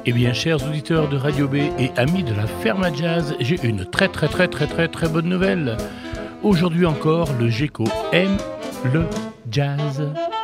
Eh bien, chers auditeurs de Radio B et amis de la Ferme à Jazz, j'ai une très bonne nouvelle. Aujourd'hui encore, le GECO aime le jazz.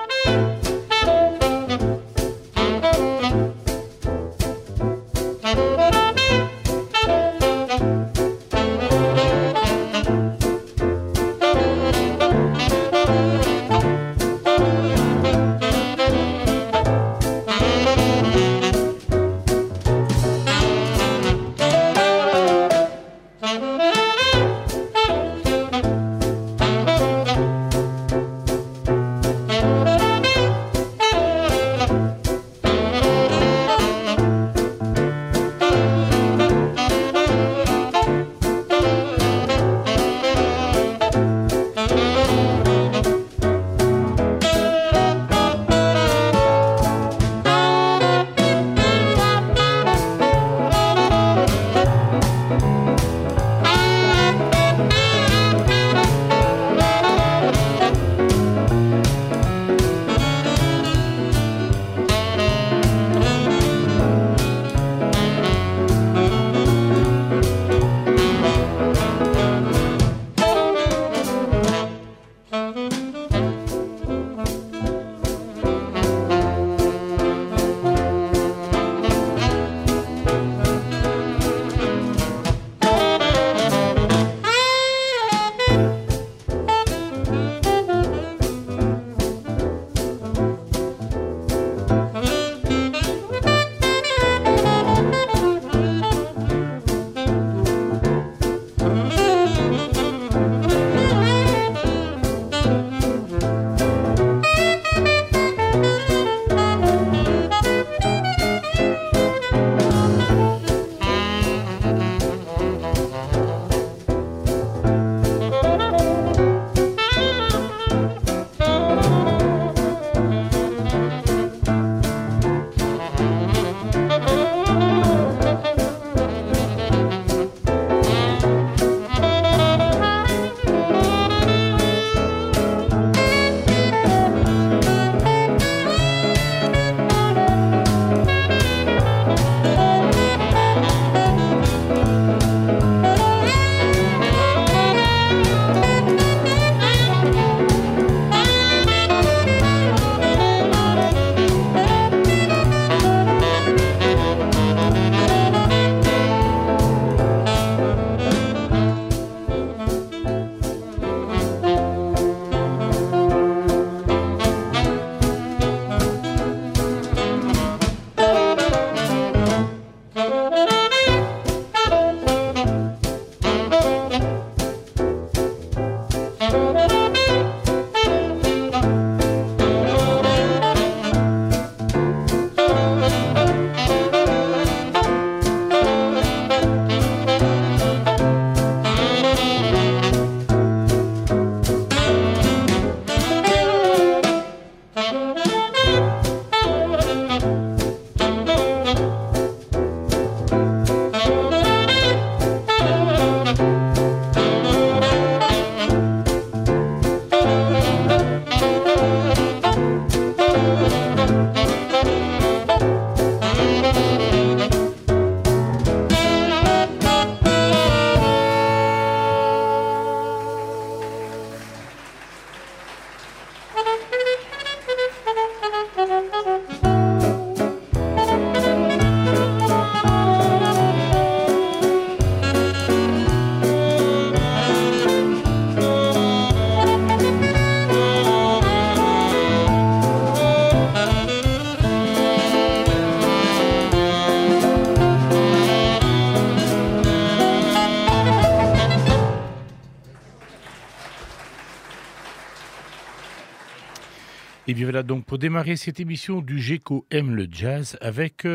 Et bien voilà donc pour démarrer cette émission du GECO aime le jazz avec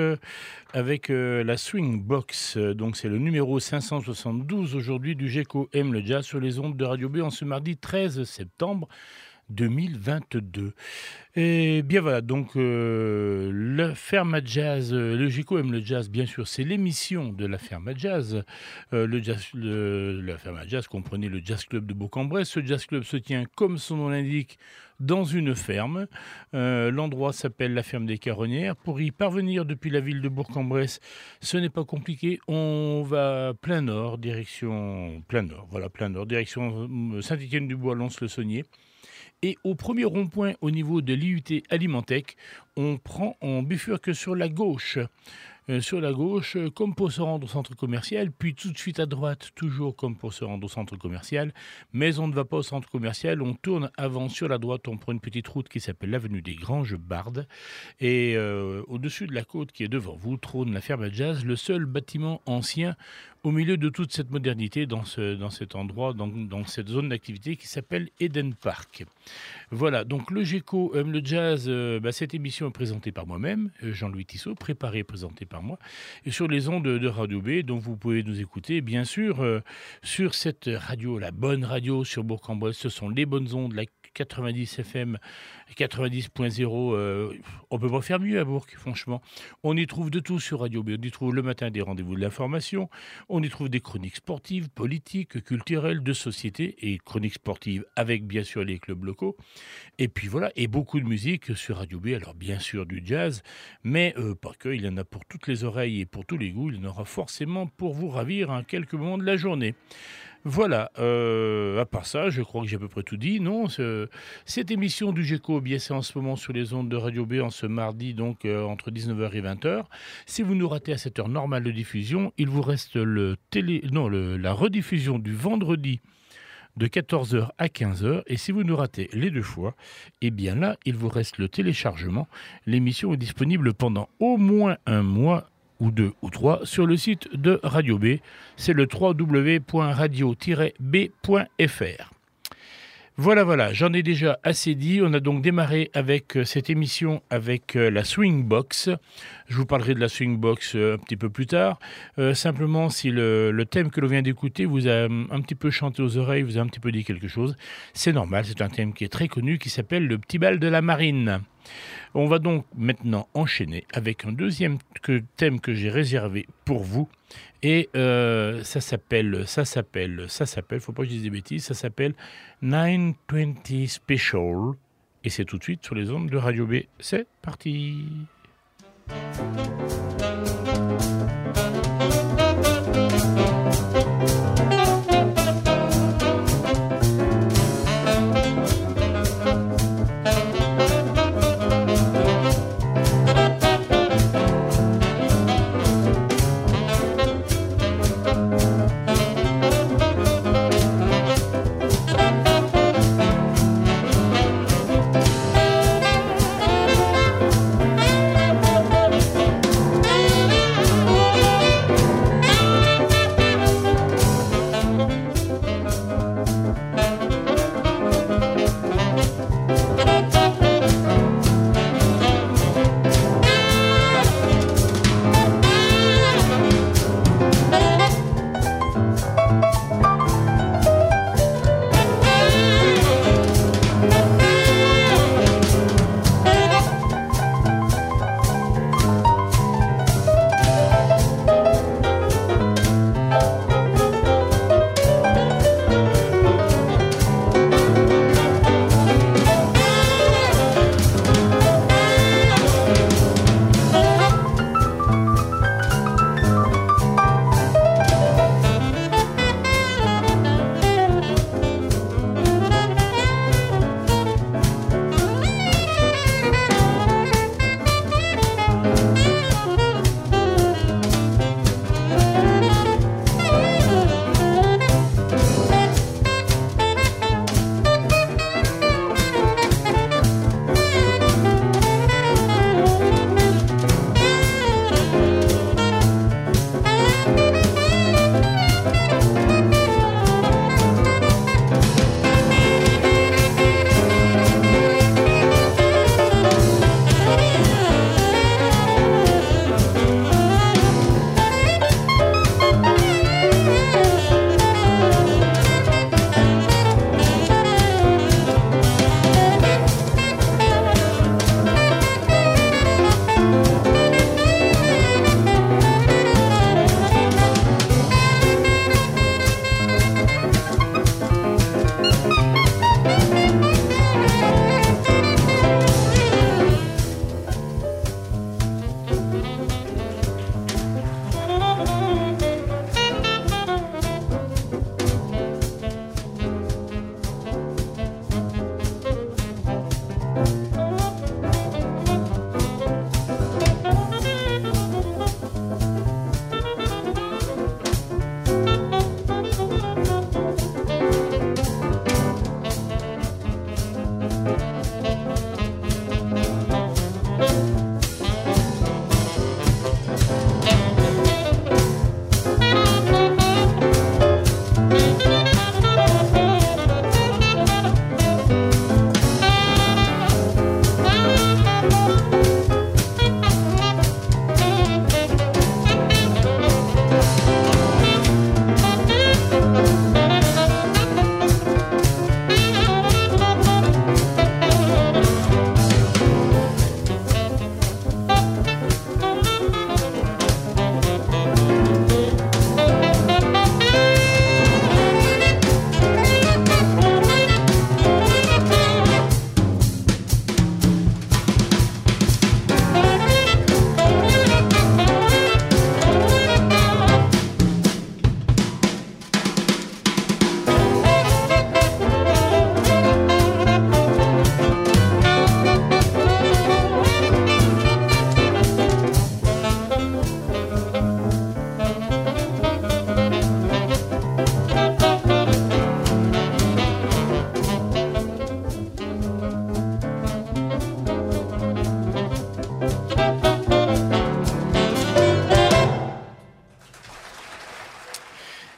la Swing Box. Donc c'est le numéro 572 aujourd'hui du GECO aime le jazz sur les ondes de Radio B en ce mardi 13 septembre 2022. Et bien voilà, donc la Ferme à Jazz, le GECO aime le jazz, bien sûr, c'est l'émission de la Ferme à Jazz. La Ferme à Jazz, comprenez le Jazz Club de Bourg-en-Bresse. Ce Jazz Club se tient, comme son nom l'indique, dans une ferme. L'endroit s'appelle la Ferme des Caronnières. Pour y parvenir depuis la ville de Bourg-en-Bresse, ce n'est pas compliqué. On va plein nord, direction Saint-Étienne-du-Bois, Lons-le-Saunier. Et au premier rond-point au niveau de l'IUT Alimentec, on bifurque sur la gauche. Comme pour se rendre au centre commercial, puis tout de suite à droite, toujours comme pour se rendre au centre commercial. Mais on ne va pas au centre commercial, on tourne avant sur la droite, on prend une petite route qui s'appelle l'avenue des Granges-Bardes. Et au-dessus de la côte qui est devant vous, trône la Ferme à Jazz, le seul bâtiment ancien au milieu de toute cette modernité dans cet endroit, dans cette zone d'activité qui s'appelle Eden Park. Voilà, donc le GECO aime le jazz. Cette émission est présentée par moi-même, Jean-Louis Tissot, préparée et présentée par moi, et sur les ondes de Radio B, donc vous pouvez nous écouter, bien sûr, sur cette radio, la bonne radio sur Bourg-en-Bresse. Ce sont les bonnes ondes, la 90 FM, 90.0, on peut pas faire mieux à Bourg, franchement. On y trouve de tout sur Radio B. On y trouve le matin des rendez-vous de l'information, on y trouve des chroniques sportives, politiques, culturelles, de société, et chroniques sportives avec bien sûr les clubs locaux. Et puis voilà, et beaucoup de musique sur Radio B, alors bien sûr du jazz, mais pas que, il y en a pour toutes les oreilles et pour tous les goûts, il y en aura forcément pour vous ravir à quelques moments de la journée. Voilà, à part ça, je crois que j'ai à peu près tout dit. Non, cette émission du GECO, c'est en ce moment sur les ondes de Radio B, en ce mardi, donc entre 19h et 20h. Si vous nous ratez à cette heure normale de diffusion, il vous reste la rediffusion du vendredi de 14h à 15h. Et si vous nous ratez les deux fois, eh bien là, il vous reste le téléchargement. L'émission est disponible pendant au moins un mois, ou 2 ou 3 sur le site de Radio B. C'est le www.radio-b.fr. Voilà, j'en ai déjà assez dit. On a donc démarré avec cette émission avec la Swing Box. Je vous parlerai de la Swing Box un petit peu plus tard. Simplement, si le thème que l'on vient d'écouter vous a un petit peu chanté aux oreilles, vous a un petit peu dit quelque chose, c'est normal, c'est un thème qui est très connu, qui s'appelle le Petit bal de la marine. On va donc maintenant enchaîner avec un deuxième thème que j'ai réservé pour vous. Et ça s'appelle, faut pas que je dise des bêtises, ça s'appelle 920 Special. Et c'est tout de suite sur les ondes de Radio B. C'est parti.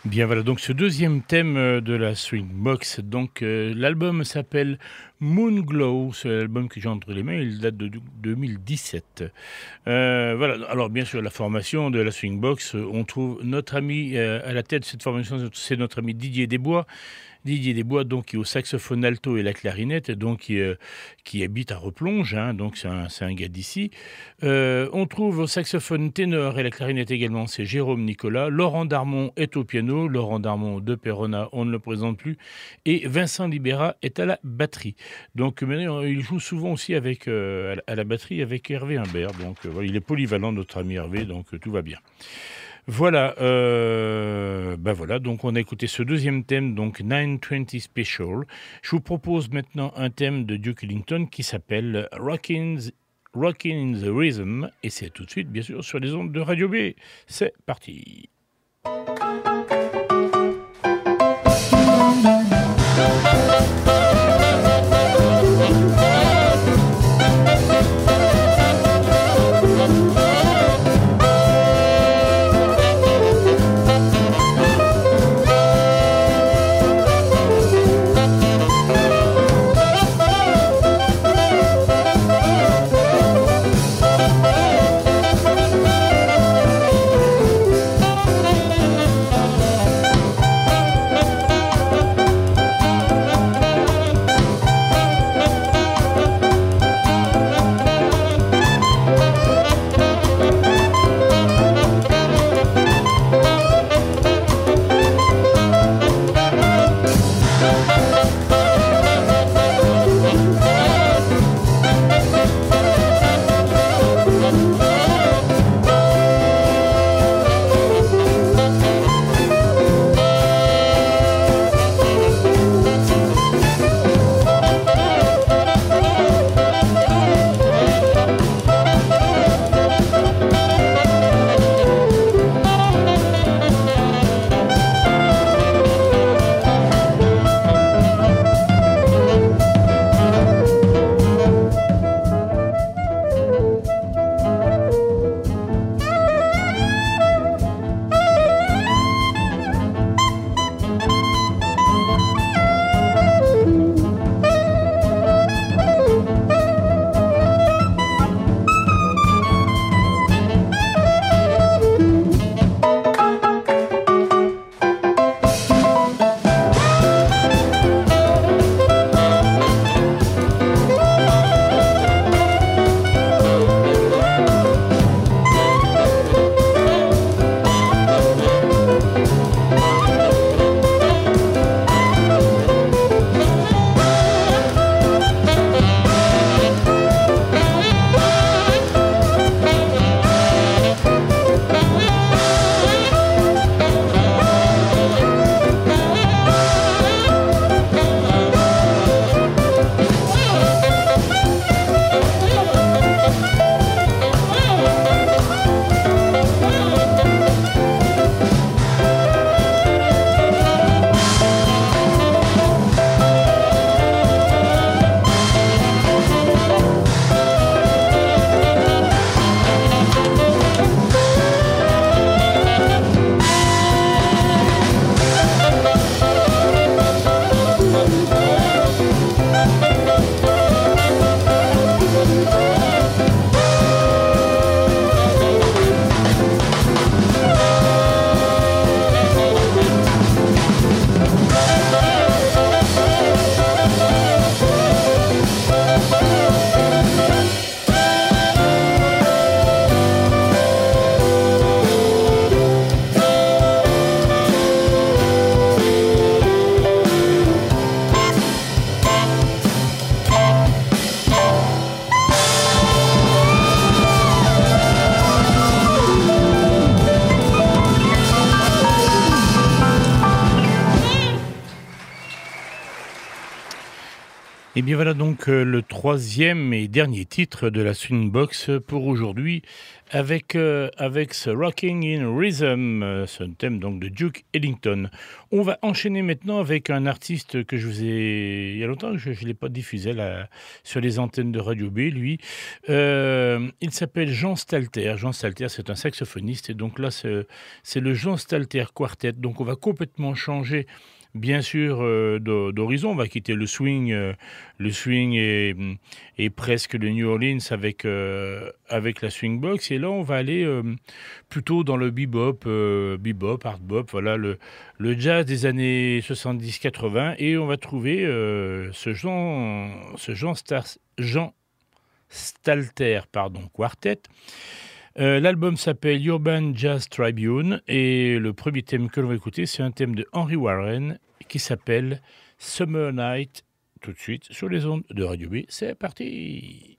Bien voilà, donc ce deuxième thème de la Swingbox, donc l'album s'appelle Moonglow, c'est l'album que j'ai entre les mains, il date de 2017. Voilà, alors bien sûr la formation de la Swingbox, on trouve notre ami à la tête de cette formation, c'est notre ami Didier Desbois. Didier Desbois, donc, qui est au saxophone alto et la clarinette, donc qui habite à Replonge, hein, donc c'est un gars d'ici. On trouve au saxophone ténor et la clarinette également, c'est Jérôme Nicolas. Laurent Darmon est au piano, Laurent Darmon de Perona, on ne le présente plus. Et Vincent Libera est à la batterie. Donc maintenant, il joue souvent aussi avec, à la batterie avec Hervé Humbert. Donc voilà, il est polyvalent, notre ami Hervé, donc tout va bien. Voilà, voilà, donc on a écouté ce deuxième thème, donc 920 Special. Je vous propose maintenant un thème de Duke Ellington qui s'appelle Rockin' in the Rhythm, et c'est tout de suite, bien sûr, sur les ondes de Radio B. C'est parti. Et bien voilà donc le troisième et dernier titre de la Swingbox pour aujourd'hui avec ce Rocking in Rhythm, c'est un thème donc de Duke Ellington. On va enchaîner maintenant avec un artiste que je vous ai... Il y a longtemps que je ne l'ai pas diffusé là, sur les antennes de Radio B, lui. Il s'appelle Jean Stalter. Jean Stalter, c'est un saxophoniste et donc là, c'est le Jean Stalter Quartet. Donc on va complètement changer bien sûr d'horizon. On va quitter le swing et presque le New Orleans avec la swing box. Et là, on va aller plutôt dans le bebop, hard bop, voilà le jazz des années 70-80. Et on va trouver Jean Stalter, quartet. L'album s'appelle Urban Jazz Tribune et le premier thème que l'on va écouter, c'est un thème de Henry Warren qui s'appelle Summer Night, tout de suite sur les ondes de Radio B. C'est parti!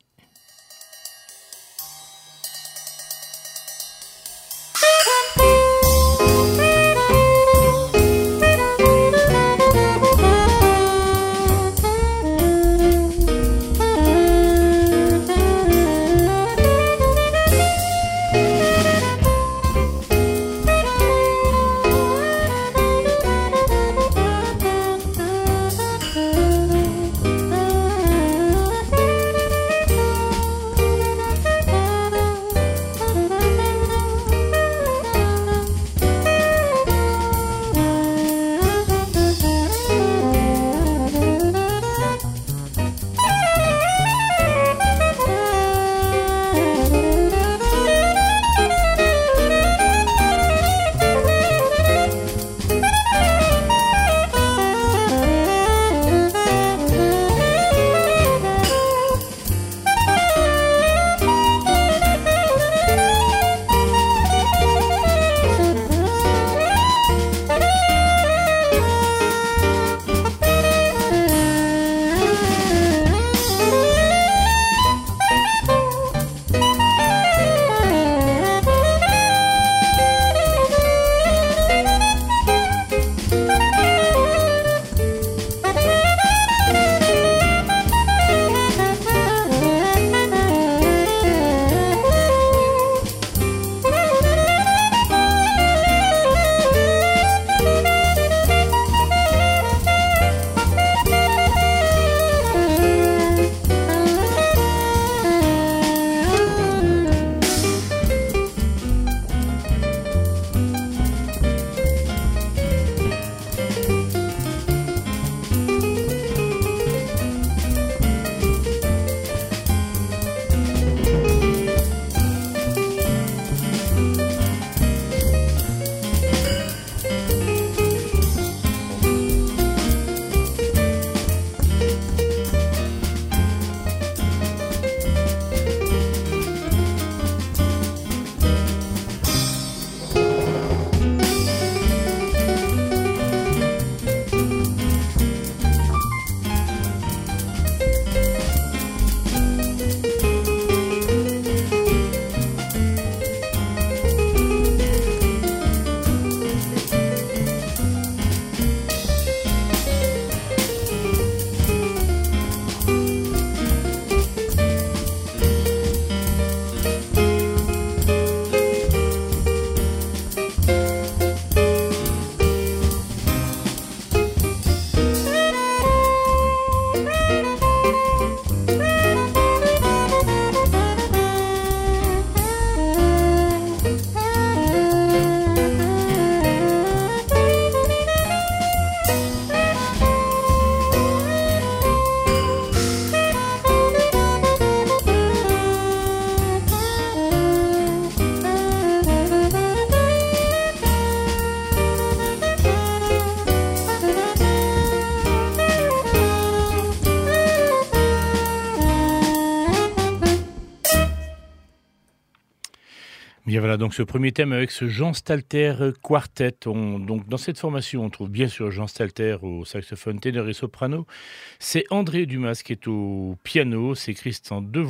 Bien voilà, donc ce premier thème avec ce Jean Stalter Quartet. Donc dans cette formation, on trouve bien sûr Jean Stalter au saxophone ténor et soprano. C'est André Dumas qui est au piano, c'est Christian Deveau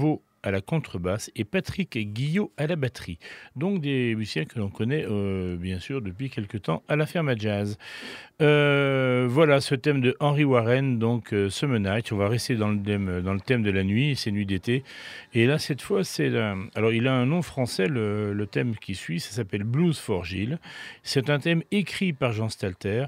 à la contrebasse et Patrick Guillot à la batterie. Donc des musiciens que l'on connaît bien sûr depuis quelque temps à la ferme à jazz. Voilà ce thème de Henry Warren, donc Summer Night. On va rester dans le thème de la nuit, c'est nuit d'été. Et là, cette fois, alors il a un nom français, le thème qui suit, ça s'appelle Blues for Gilles. C'est un thème écrit par Jean Stalter.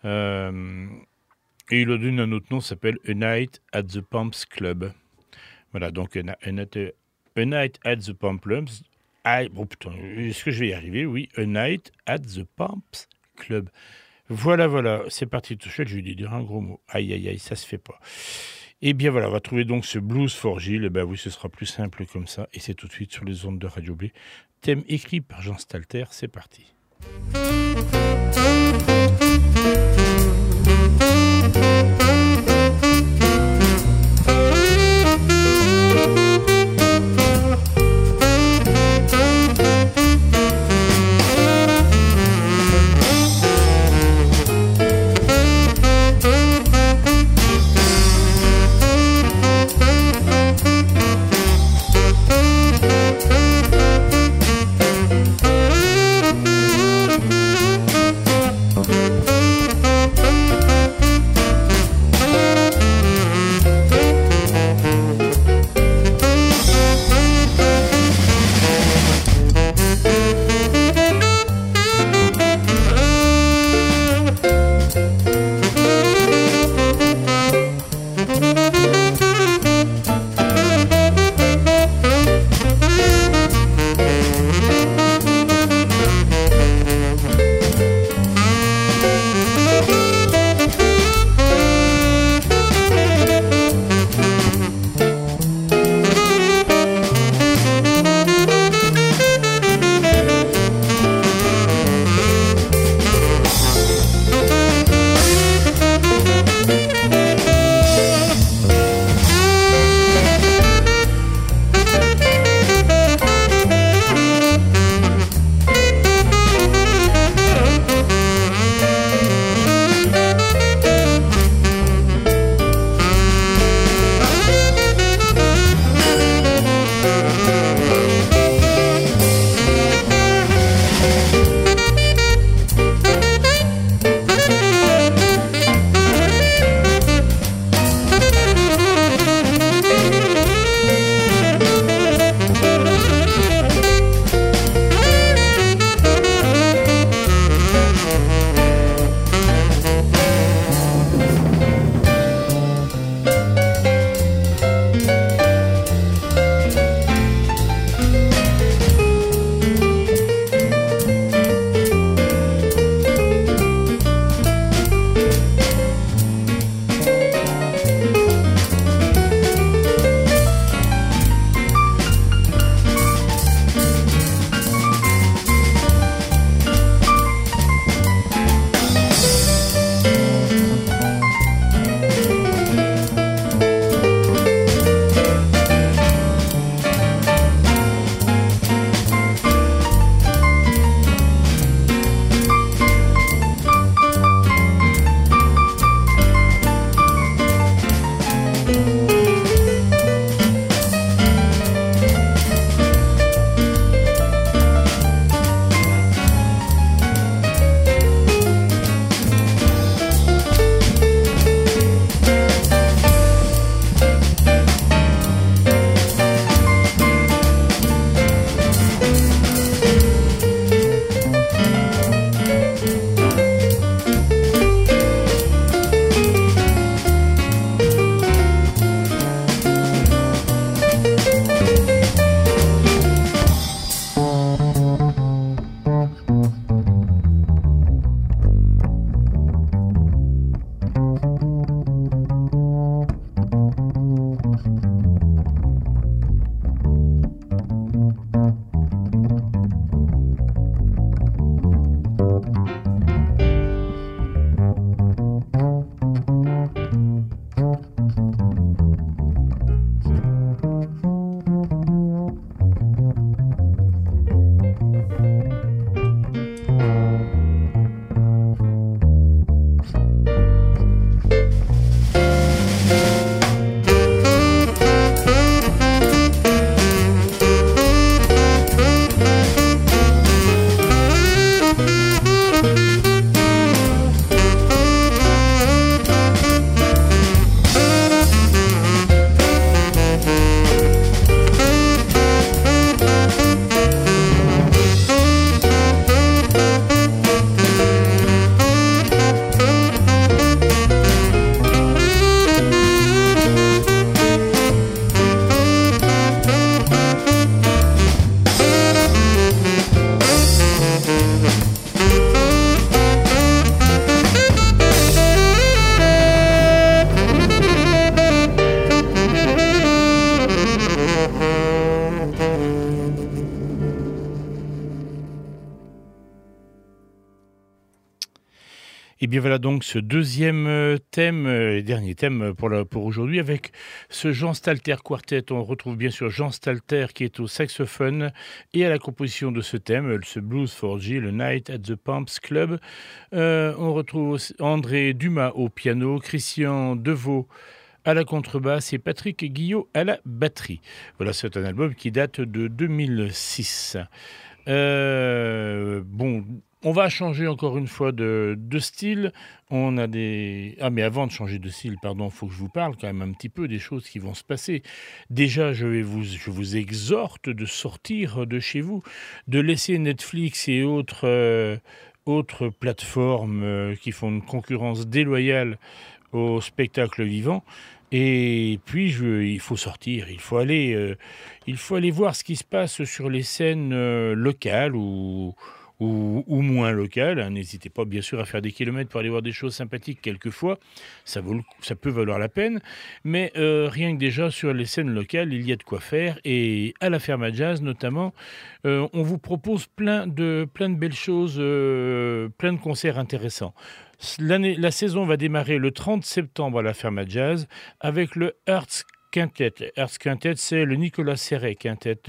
Et il a donné un autre nom, ça s'appelle A Night at the Pumps Club. Voilà, donc A Night at the Pumps Club. Oh putain, est-ce que je vais y arriver? Oui, A Night at the Pumps Club. Voilà, c'est parti tout seul, je vais lui dire un gros mot. Aïe, aïe, aïe, ça se fait pas. Et bien voilà, on va trouver donc ce Blues for Gilles. Et ben oui, ce sera plus simple comme ça. Et c'est tout de suite sur les ondes de Radio B. Thème écrit par Jean Stalter, c'est parti. Et bien voilà donc ce deuxième thème, et dernier thème pour aujourd'hui avec ce Jean Stalter Quartet. On retrouve bien sûr Jean Stalter qui est au saxophone et à la composition de ce thème, ce Blues for G, le Night at the Pumps Club. On retrouve aussi André Dumas au piano, Christian Deveau à la contrebasse et Patrick Guillot à la batterie. Voilà, c'est un album qui date de 2006. Bon, on va changer encore une fois de style. On a des... Ah, mais avant de changer de style, pardon, il faut que je vous parle quand même un petit peu des choses qui vont se passer. Déjà, je vous exhorte de sortir de chez vous, de laisser Netflix et autres plateformes qui font une concurrence déloyale au spectacle vivant. Et puis, il faut sortir, il faut aller voir ce qui se passe sur les scènes locales ou moins locales, hein. N'hésitez pas, bien sûr, à faire des kilomètres pour aller voir des choses sympathiques quelquefois. Ça peut valoir la peine. Mais rien que déjà sur les scènes locales, il y a de quoi faire. Et à la Ferme à Jazz, notamment, on vous propose plein de belles choses, plein de concerts intéressants. La saison va démarrer le 30 septembre à la Ferme à Jazz avec le Hertz Quintet. Hertz Quintet, c'est le Nicolas Serret Quintet.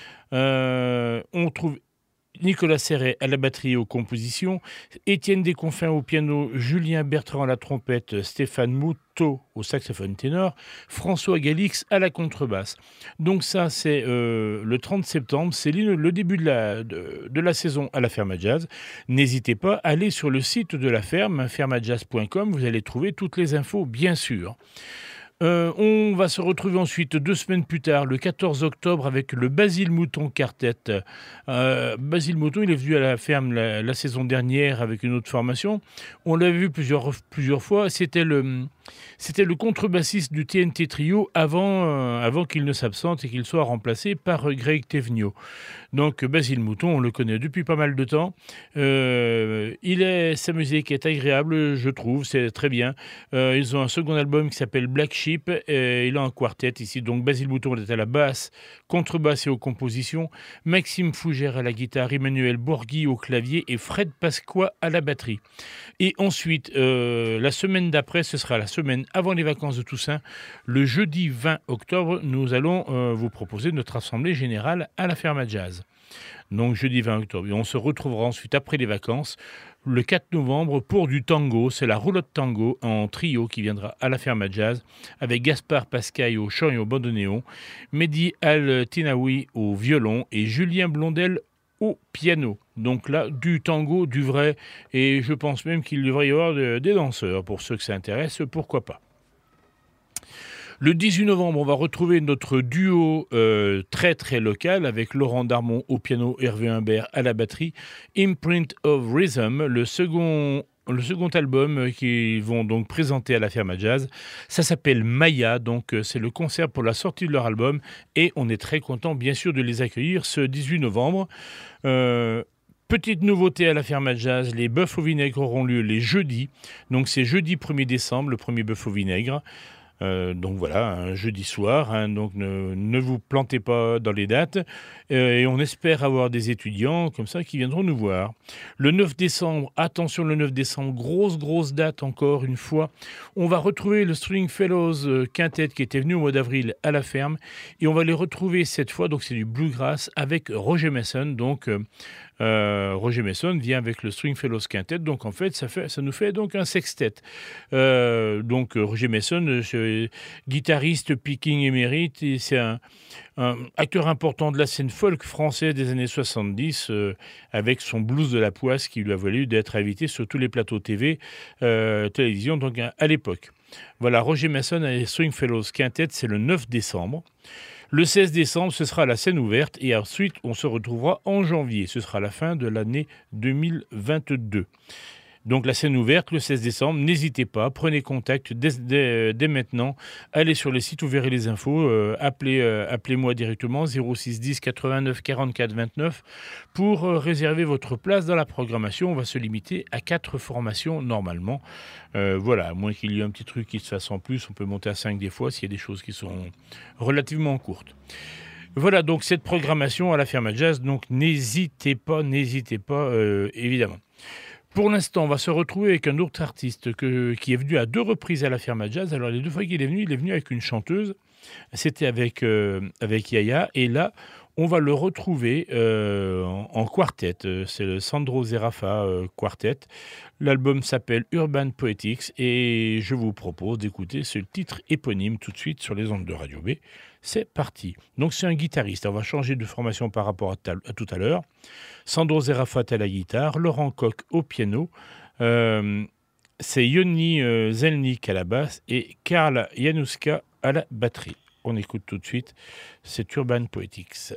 On trouve Nicolas Serret à la batterie et aux compositions, Étienne Desconfins au piano, Julien Bertrand à la trompette, Stéphane Moutot au saxophone ténor, François Galix à la contrebasse. Donc ça, c'est le 30 septembre, c'est le début de la saison à la Ferme à Jazz. N'hésitez pas à aller sur le site de la ferme, fermeajazz.com, vous allez trouver toutes les infos, bien sûr. On va se retrouver ensuite 2 semaines plus tard, le 14 octobre, avec le Basile Mouton Quartet. Basile Mouton, il est venu à la ferme la saison dernière avec une autre formation. On l'a vu plusieurs fois. C'était le contrebassiste du TNT Trio avant qu'il ne s'absente et qu'il soit remplacé par Greg Tevnio. Donc Basile Mouton, on le connaît depuis pas mal de temps. Sa musique est agréable, je trouve, c'est très bien. Ils ont un second album qui s'appelle Black Sheep. Il a un quartet ici, donc Basile Mouton est à la basse, contrebasse et aux compositions, Maxime Fougère à la guitare, Emmanuel Borghi au clavier et Fred Pasqua à la batterie. Et ensuite, la semaine d'après, ce sera la semaine avant les vacances de Toussaint, le jeudi 20 octobre, nous allons vous proposer notre assemblée générale à la Ferme à Jazz. Donc jeudi 20 octobre. Et on se retrouvera ensuite après les vacances, le 4 novembre, pour du tango. C'est la roulotte tango en trio qui viendra à la Ferme à Jazz, avec Gaspard Pascaille au chant et au bandoneon, Mehdi Al-Tinaoui au violon et Julien Blondel au piano. Donc là, du tango, du vrai, et je pense même qu'il devrait y avoir des danseurs. Pour ceux que ça intéresse, pourquoi pas. Le 18 novembre, on va retrouver notre duo très très local avec Laurent Darmon au piano, Hervé Humbert à la batterie, Imprint of Rhythm, le second album qu'ils vont donc présenter à la Ferme à Jazz. Ça s'appelle Maya, donc c'est le concert pour la sortie de leur album et on est très content bien sûr de les accueillir ce 18 novembre. Petite nouveauté à la Ferme à Jazz, les bœufs au vinaigre auront lieu les jeudis, donc c'est jeudi 1er décembre, le premier bœuf au vinaigre. Donc voilà, un jeudi soir, hein, donc ne vous plantez pas dans les dates, et on espère avoir des étudiants comme ça qui viendront nous voir. Le 9 décembre, attention, le 9 décembre, grosse date encore une fois, on va retrouver le Stringfellows Quintet qui était venu au mois d'avril à la ferme, et on va les retrouver cette fois, donc c'est du bluegrass avec Roger Mason, donc Roger Mason vient avec le Stringfellows Quintet, donc en fait ça nous fait donc un sextet. Donc Roger Mason, guitariste picking émérite, et c'est un acteur important de la scène folk française des années 70, avec son blues de la poisse qui lui a valu d'être invité sur tous les plateaux télévision donc à l'époque. Voilà, Roger Mason et Stringfellows Quintet, c'est le 9 décembre. Le 16 décembre, ce sera la scène ouverte et ensuite, on se retrouvera en janvier. Ce sera la fin de l'année 2022. Donc la scène ouverte le 16 décembre, n'hésitez pas, prenez contact dès maintenant, allez sur le site, vous verrez les infos, appelez-moi directement 06 10 89 44 29 pour réserver votre place dans la programmation. On va se limiter à 4 formations normalement. Voilà, à moins qu'il y ait un petit truc qui se fasse en plus, on peut monter à 5 des fois s'il y a des choses qui sont relativement courtes. Voilà donc cette programmation à la Ferme à Jazz, donc n'hésitez pas évidemment. Pour l'instant, on va se retrouver avec un autre artiste qui est venu à 2 reprises à la Firma Jazz. Alors les 2 fois qu'il est venu, il est venu avec une chanteuse. C'était avec Yaya et là, on va le retrouver, en quartet, c'est le Sandro Zerafa, quartet. L'album s'appelle Urban Poetics et je vous propose d'écouter ce titre éponyme tout de suite sur les ondes de Radio B. C'est parti. Donc c'est un guitariste, on va changer de formation par rapport à tout à l'heure. Sandro Zerafa à la guitare, Laurent Koch au piano, c'est Yoni Zelnik à la basse et Karl Januska à la batterie. On écoute tout de suite, c'est Urban Poetics.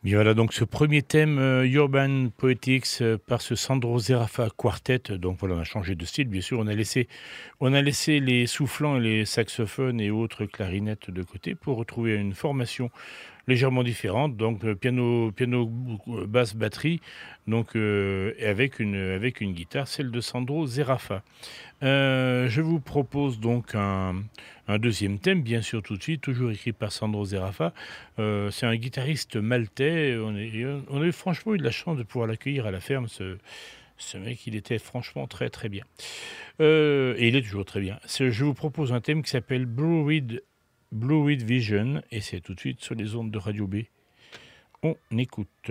Bien voilà donc ce premier thème, Urban Poetics, par ce Sandro Zerafa Quartet. Donc voilà, on a changé de style bien sûr, on a laissé les soufflants et les saxophones et autres clarinettes de côté pour retrouver une formation légèrement différente, donc piano, basse, batterie, donc et avec une guitare, celle de Sandro Zerafa. Je vous propose donc un 2e thème, bien sûr, tout de suite, toujours écrit par Sandro Zerafa. C'est un guitariste maltais. On a franchement eu de la chance de pouvoir l'accueillir à la ferme. Ce mec, il était franchement très, très bien. Et il est toujours très bien. Je vous propose un thème qui s'appelle Blue Reed Vision, et c'est tout de suite sur les ondes de Radio B. On écoute.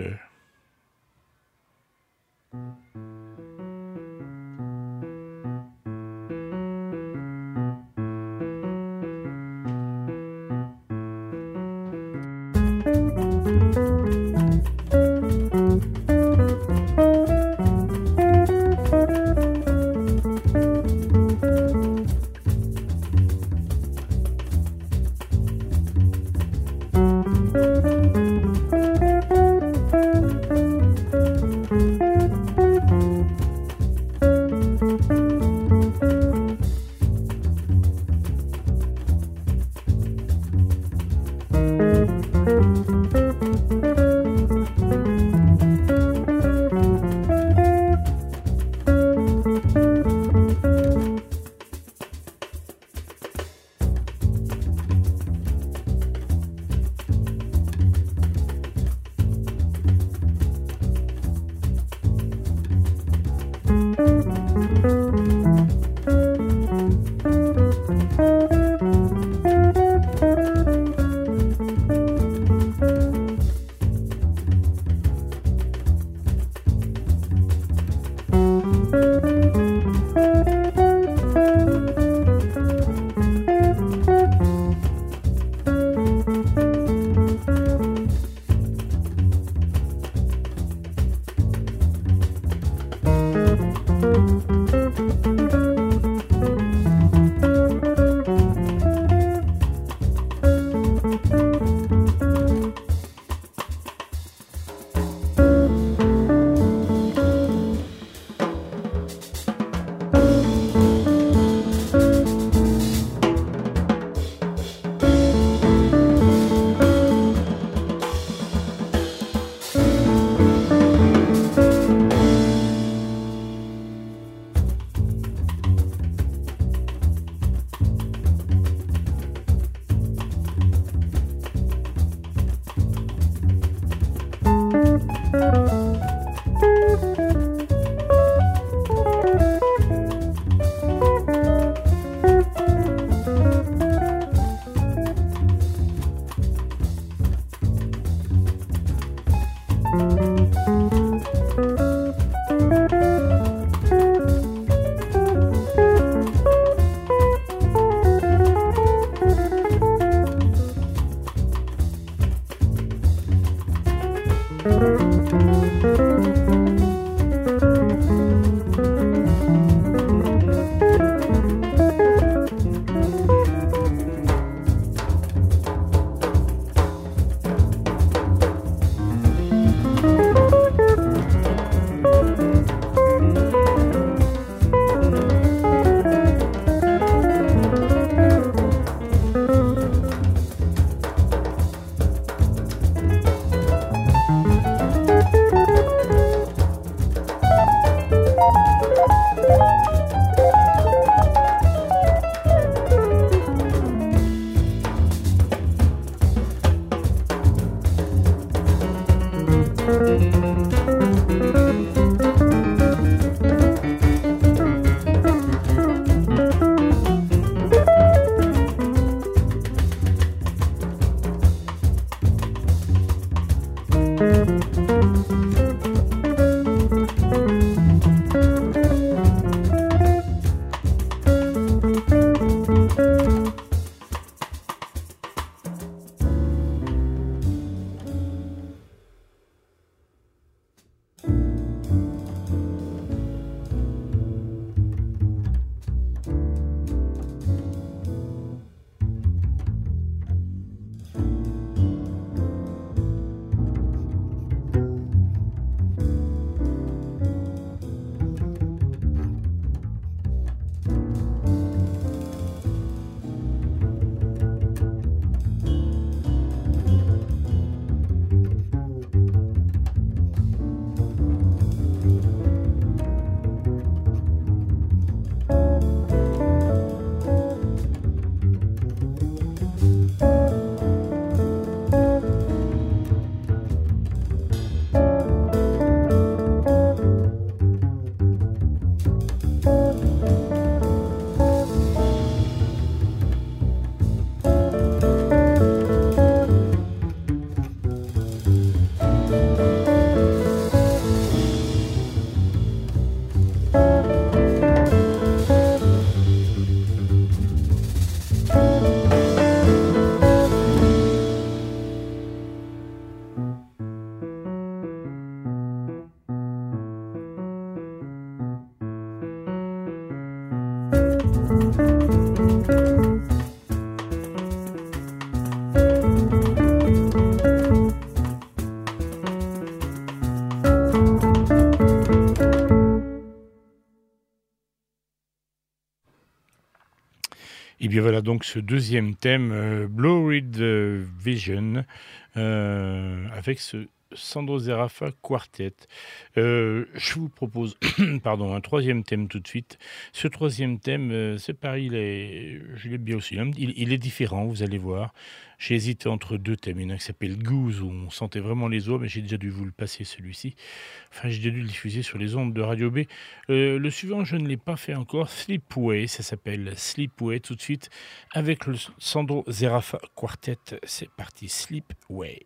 Et bien voilà donc ce deuxième thème, Blurred Vision, avec ce Sandro Zerafa Quartet. Je vous propose pardon, un troisième thème tout de suite. Ce troisième thème, c'est pareil, je l'aime bien aussi, hein. Il est différent, vous allez voir. J'ai hésité entre deux thèmes. Il y en a un qui s'appelle Goose, où on sentait vraiment les oies, mais j'ai déjà dû vous le passer celui-ci. Enfin, j'ai déjà dû le diffuser sur les ondes de Radio B. Le suivant, je ne l'ai pas fait encore. Sleepway, ça s'appelle Sleepway tout de suite. Avec le Sandro Zerafa Quartet, c'est parti, Sleepway.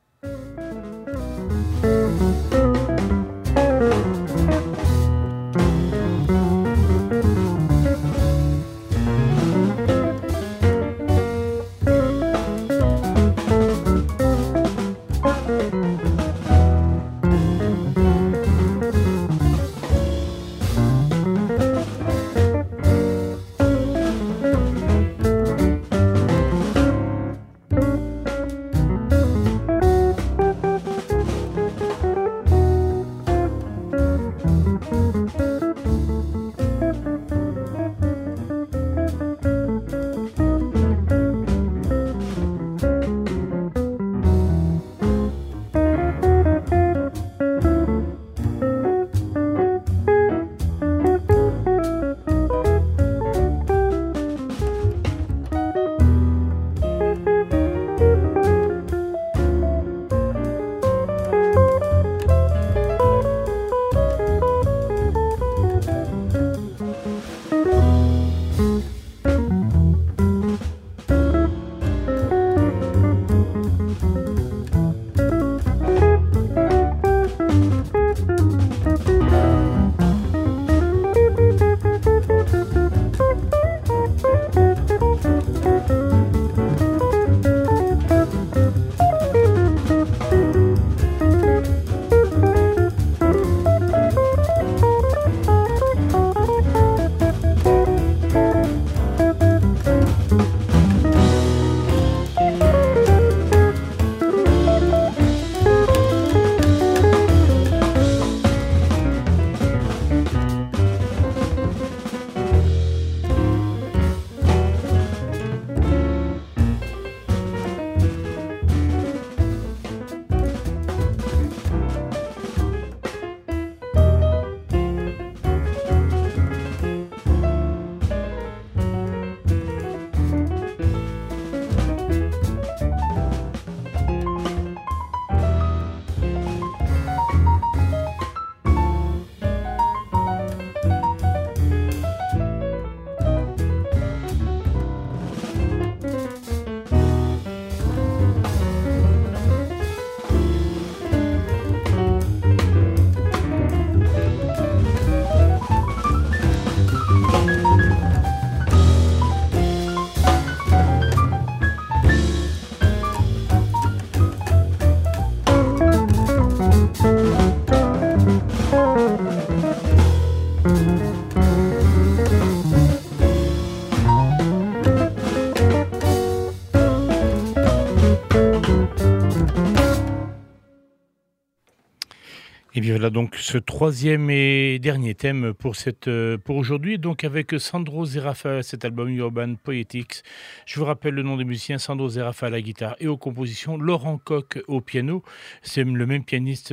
Et bien voilà donc ce troisième et dernier thème pour aujourd'hui, donc avec Sandro Zerafa, cet album Urban Poetics. Je vous rappelle le nom des musiciens: Sandro Zerafa à la guitare et aux compositions, Laurent Coq au piano. C'est le même pianiste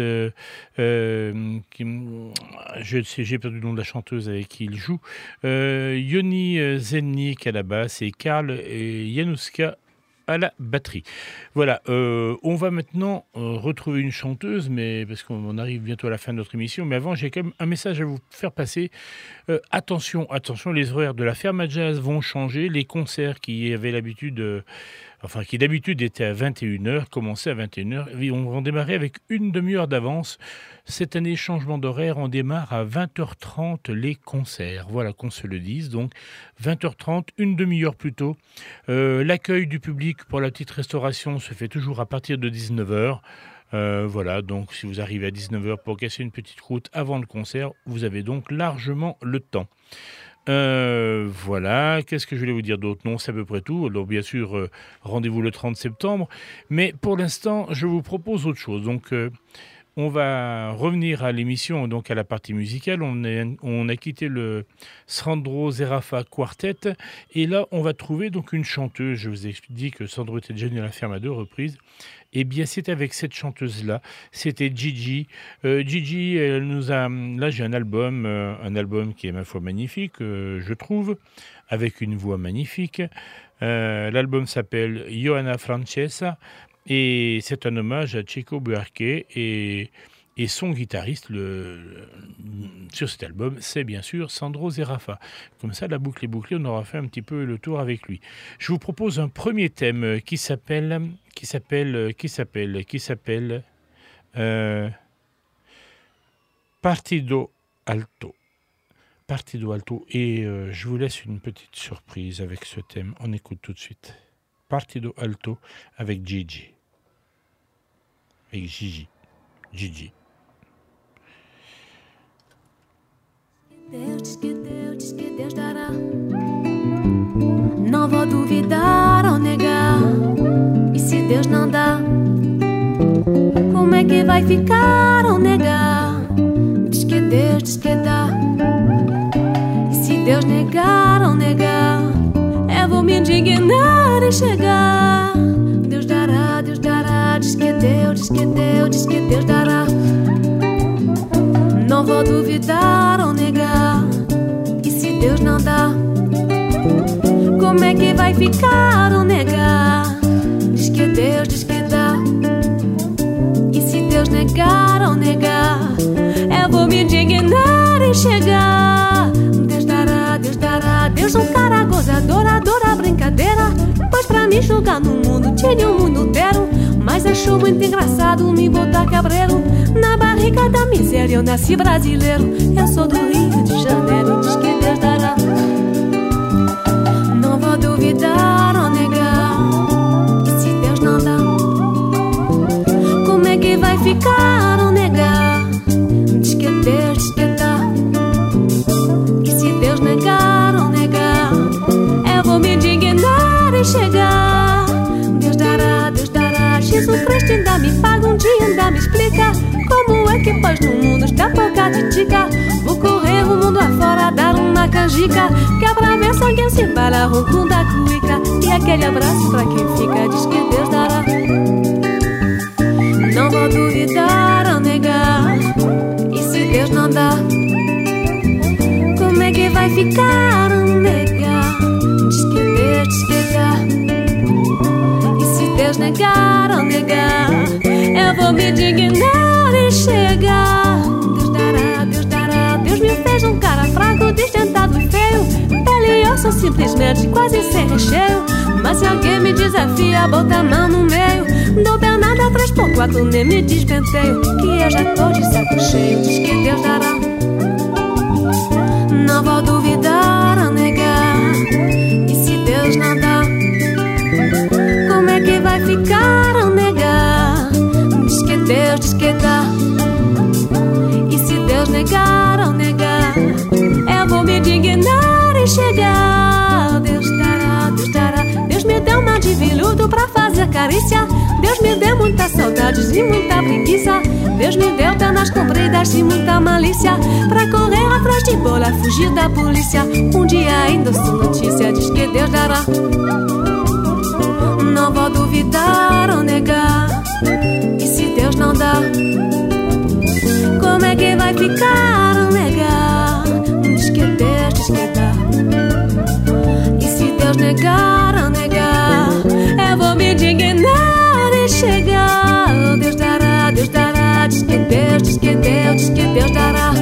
j'ai perdu le nom de la chanteuse avec qui il joue. Yoni Zennik à la basse et Karl Januska à la batterie. Voilà, on va maintenant retrouver une chanteuse, mais parce qu'on arrive bientôt à la fin de notre émission, mais avant j'ai quand même un message à vous faire passer. Attention, les horaires de la Ferme à Jazz vont changer. Les concerts qui avaient l'habitude, qui d'habitude étaient à 21h, commençaient à 21h, on va démarrer avec une demi-heure d'avance. Cette année, changement d'horaire, on démarre à 20h30 les concerts. Voilà, qu'on se le dise. Donc 20h30, une demi-heure plus tôt. L'accueil du public pour la petite restauration se fait toujours à partir de 19h. Voilà, donc si vous arrivez à 19h pour casser une petite croûte avant le concert, vous avez donc largement le temps. Voilà, qu'est-ce que je voulais vous dire d'autre? Non, c'est à peu près tout. Alors bien sûr, rendez-vous le 30 septembre. Mais pour l'instant, je vous propose autre chose. Donc On va revenir à l'émission, donc à la partie musicale. On a quitté le Sandro Zerafa Quartet et là, on va trouver donc une chanteuse. Je vous ai dit que Sandro était déjà venu à la ferme à 2 reprises. Eh bien, c'est avec cette chanteuse-là. C'était Gigi. Gigi, elle nous a... Là, j'ai un album qui est, ma foi, magnifique, je trouve, avec une voix magnifique. L'album s'appelle Johanna Francesa. Et c'est un hommage à Chico Buarque et son guitariste sur cet album, c'est bien sûr Sandro Zerafa. Comme ça, la boucle est bouclée, on aura fait un petit peu le tour avec lui. Je vous propose un premier thème qui s'appelle Partido Alto. Partido Alto. Et je vous laisse une petite surprise avec ce thème. On écoute tout de suite. Partido Alto avec Gigi. Avec Gigi. Gigi. Diz que Deus dará. Não vou duvidar ou negar. E se Deus não dá, como é que vai ficar ou negar? Diz que dá. E se Deus negar ou negar, eu vou me indignar e chegar. Deus dará, Deus dará. Diz que Deus dará. Não vou duvidar ou negar. E se Deus não dá, como é que vai ficar ou negar? Diz que dá. E se Deus negar ou negar, eu vou me indignar e chegar. Deus dará, Deus dará. Deus um cara gozador, adora brincadeira. Pois pra me julgar no mundo tinha um mundo inteiro. Mas achou muito engraçado me botar cabreiro. Na barriga da miséria eu nasci brasileiro. Eu sou do Rio de Janeiro. Diz que Deus dará. Não vou duvidar ou negar. E se Deus não dá, como é que vai ficar ou negar? Diz que dá. E se Deus negar ou negar, eu vou me indignar e chegar. Deus dará, Deus dará. Jesus Cristo ainda me paga um dia, ainda me explica como é que pois no mundo está pouca titica. Vou correr o mundo afora, dar uma canjica, que é pra ver se alguém se embala, ronco da cuica. E aquele abraço pra quem fica, diz que Deus dará. Não vou duvidar ou negar. E se Deus não dá, como é que vai ficar ou negar? Diz que dá. E se Deus negar ou negar, eu vou me indignar e chegar. Deus dará, Deus dará. Deus me fez um cara fraco, desdentado e feio, pele e osso simplesmente quase sem recheio. Mas se alguém me desafia, bota a mão no meio, dou pernada 3x4, nem me despenteio, que eu já tô de saco cheio. Diz que Deus dará. Não vou duvidar ou negar. E se Deus não dá, como é que vai ficar ou negar? Diz que dá. E se Deus negar ou negar, eu vou me indignar e chegar. Deus dará, Deus dará. Deus me deu uma de veludo pra fazer carícia. Deus me deu muitas saudades e muita preguiça. Deus me deu pernas compridas e muita malícia, pra correr atrás de bola, fugir da polícia. Um dia ainda sou notícia, diz que Deus dará. Não vou duvidar ou negar. E se Deus não dá, como é que vai ficar ou negar? Diz que dá. E se Deus negar ou negar, eu vou me indignar e chegar. Deus dará, Deus dará. Diz que Deus dará.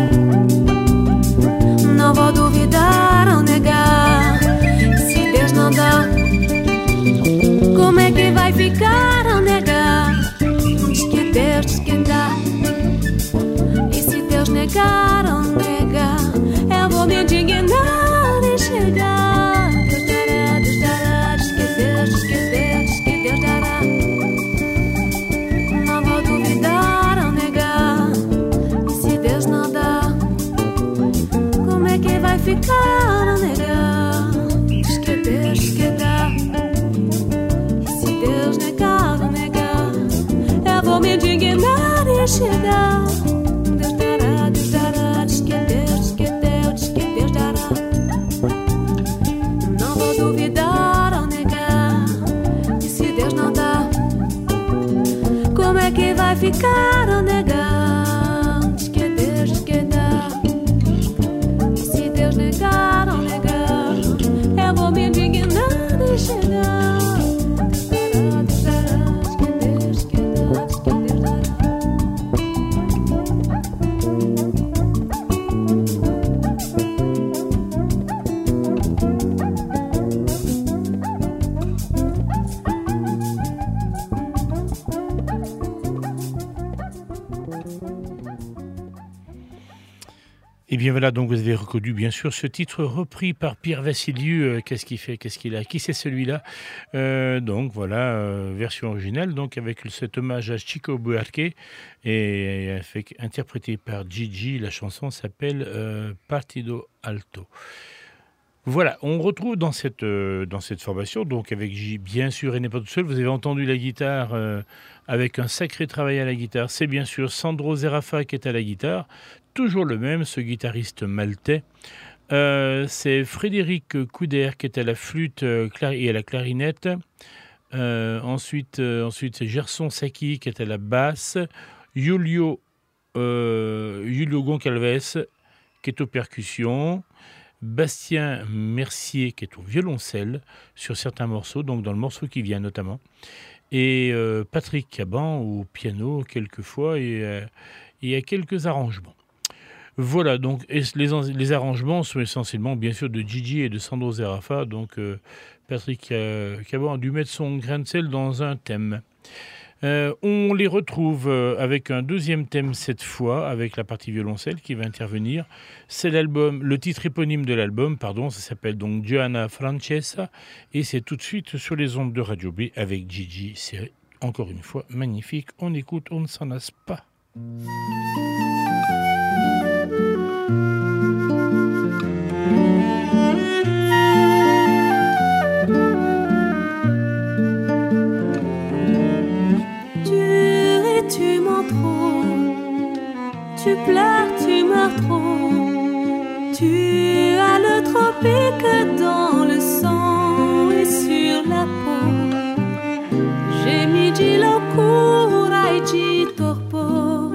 Não vou duvidar ou negar. E se Deus não dá, como é que vai ficar ou negar? Diz que dá. E se Deus negar ou negar, eu vou me indignar e chegar. Deus dará, Deus dará. Diz que Deus dará. Não vou duvidar ou negar. E se Deus não dá, como é que vai ficar ou negar? Diz que dá. E se Deus negar ou negar, eu vou me indignar e chegar. Deus dará, diz que é Deus, diz que é Deus, diz que Deus dará. Não vou duvidar ou negar. E se Deus não dá, como é que vai ficar ou negar? Diz que é Deus, diz que dá. E se Deus negar ou negar, eu vou me indignar e chegar. Et bien voilà, donc vous avez reconnu bien sûr ce titre repris par Pierre Vassiliou. Qu'est-ce qu'il fait, qu'est-ce qu'il a, qui c'est celui-là? Donc voilà, version originale, donc avec cet hommage à Chico Buarque et interprété par Gigi. La chanson s'appelle Partido Alto. Voilà, on retrouve dans cette formation, donc avec Gigi, bien sûr, et n'est pas tout seul. Vous avez entendu la guitare avec un sacré travail à la guitare. C'est bien sûr Sandro Zerafa qui est à la guitare. Toujours le même, ce guitariste maltais. C'est Frédéric Couder qui est à la flûte et à la clarinette. Ensuite, c'est Gerson Saki qui est à la basse. Julio Goncalves qui est aux percussions. Bastien Mercier qui est au violoncelle sur certains morceaux, donc dans le morceau qui vient notamment. Et Patrick Caban au piano quelquefois et à quelques arrangements. Voilà, donc les arrangements sont essentiellement, bien sûr, de Gigi et de Sandro Zerafa. Donc, Patrick Caban a dû mettre son grain de sel dans un thème. On les retrouve avec un deuxième thème cette fois, avec la partie violoncelle qui va intervenir. C'est le titre éponyme de l'album, ça s'appelle donc Giovanna Francesa, et c'est tout de suite sur les ondes de Radio B avec Gigi. C'est encore une fois magnifique. On écoute, on ne s'en lasse pas. Tu mens trop, tu pleures, tu meurs trop, tu as le tropique dans le sang et sur la peau. J'ai mis di loucura e di torpor.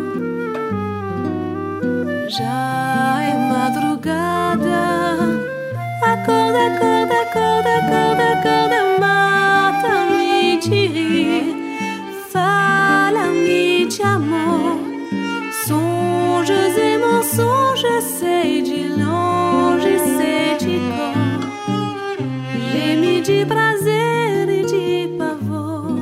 Já é madrugada, acorda, acorda, acorda, acorda, acorda, mata-me de rir. Fala-me de amor, songes e mensonges, sei de longe, sei de cor. Geme de prazer e de pavor.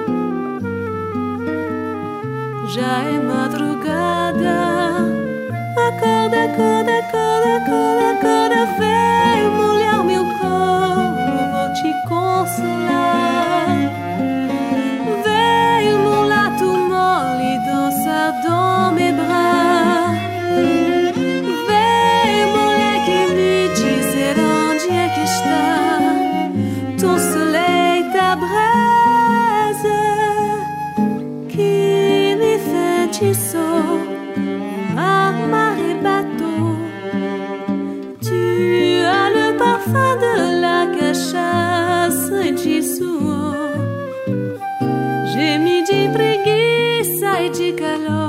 Já é madrugada, acorda, acorda, acorda, acorda, acorda, vem molhar meu corpo, vou te consolar. Dans mes bras, vem mulher que me dizer onde é que está ton soleil, ta braise qui me feitiçou, mar et bateau. Tu as le parfum de la cachasse et du suor. J'ai mis de preguiça e de calor.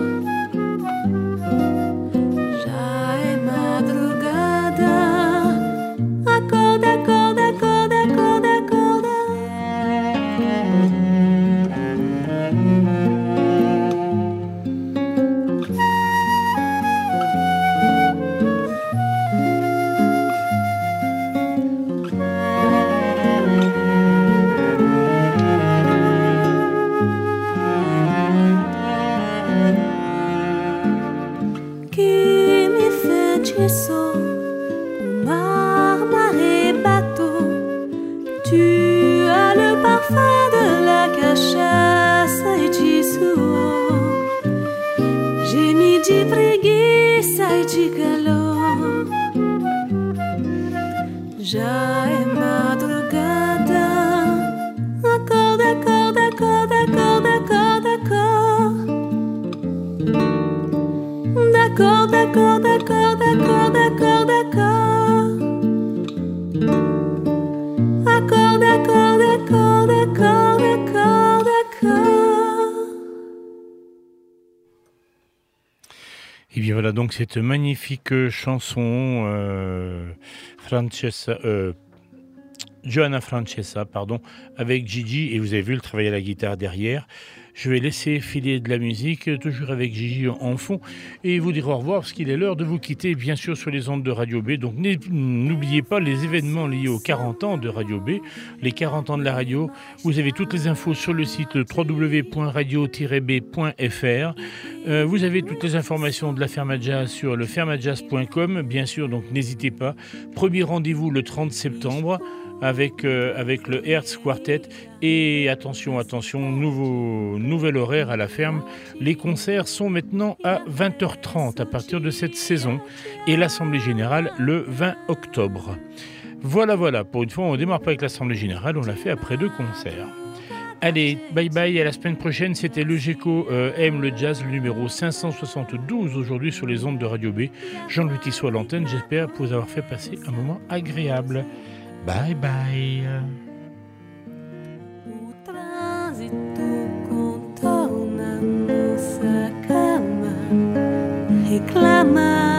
De preguiça e de calor. Já é madrugada, acorda, acorda, acorda, acorda, acorda, acorda. d'accord, d'accord, d'accord, d'accord, d'accord. D'accord, d'accord, d'accord, d'accord, d'accord, d'accord. Et bien voilà donc cette magnifique chanson Johanna Francesa, pardon, avec Gigi, et vous avez vu le travail à la guitare derrière. Je vais laisser filer de la musique, toujours avec Gigi en fond, et vous dire au revoir parce qu'il est l'heure de vous quitter, bien sûr, sur les ondes de Radio B. Donc n'oubliez pas les événements liés aux 40 ans de Radio B, les 40 ans de la radio. Vous avez toutes les infos sur le site www.radio-b.fr. Vous avez toutes les informations de la Ferme à Jazz sur lefermajazz.com, bien sûr, donc n'hésitez pas. Premier rendez-vous le 30 septembre. Avec le Hertz Quartet et attention, nouvel horaire à la ferme. Les concerts sont maintenant à 20h30 à partir de cette saison et l'Assemblée Générale le 20 octobre. Voilà, pour une fois on ne démarre pas avec l'Assemblée Générale, on l'a fait après 2 concerts. Allez, bye bye, à la semaine prochaine, c'était le GECO aime le jazz, le numéro 572 aujourd'hui sur les ondes de Radio B. Jean-Louis Tissot à l'antenne, j'espère vous avoir fait passer un moment agréable. Bye bye. O trânsito contorna nossa cama, reclama.